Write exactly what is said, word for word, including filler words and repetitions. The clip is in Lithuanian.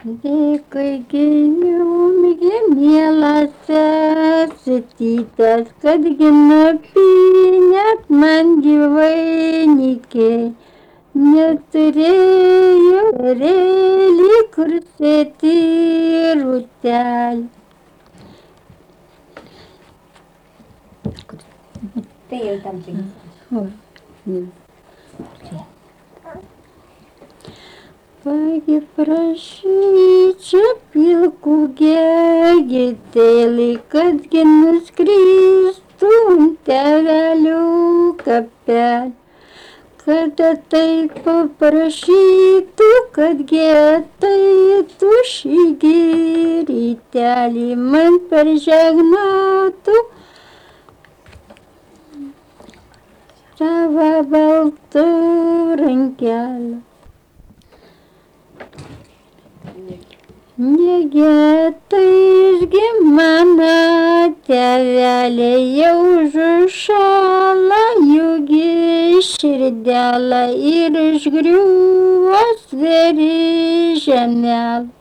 Dėkui gyvūmigi mielasis, sitytas, kad ginapinėt man gyvainikė, neturėjo rėlį kur sėti rūtelį. Tai jau tam tinka. Pagi prašyčiau pilkų gegitelį, kadgi nuskristum tėvelių kapelį. Kada taip paprašytų, kadgi ateitų šį rytelį, man peržegnotų tavo baltų rankelę. Negėtaisgi mano tėvelė jau žušala, jūgi širdelė ir išgriuvo sveri žemel.